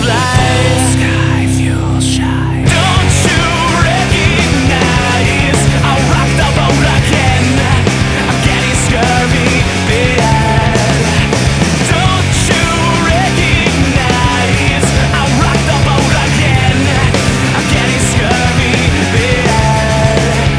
light. Sky feels shy. Don't you recognize? I'll rock the boat again. I'm getting scurvy, bad. Don't you recognize? I'll rock the boat again. I'm getting scurvy, bad.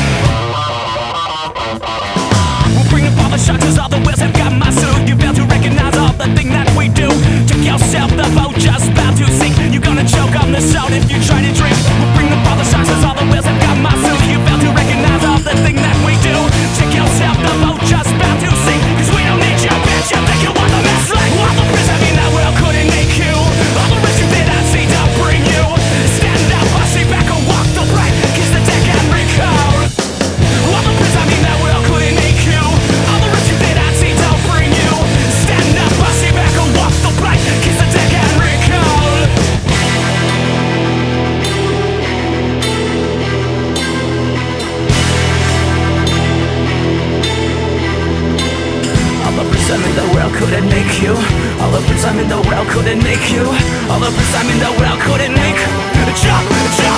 We'll bring up all the sharks 'cause all the whales have got my suit. You fail to recognize all the thing that we do. Check yourself, the boat just about to sink. You're gonna choke on the salt if you try to drink. We'll bring up all the sharks 'cause all the whales have got my suit. You fail to recognize all the thing that we do. Check yourself, the boat just about to sink. 'Cause we don't need you, bitch. You think you want the mess like all the prison in that world couldn't make you. All the risk you did I see to bring you. Stand up, I see back or walk the plank. Kiss the deck and recall. All the prison in that world couldn't make you. All the risk you did I see to bring you. Stand up, I see back or walk the plank. Kiss the deck and recall. All the prison in the world couldn't make you. All the prison in the world couldn't make you. All the prison in the world couldn't make. Jump, jump.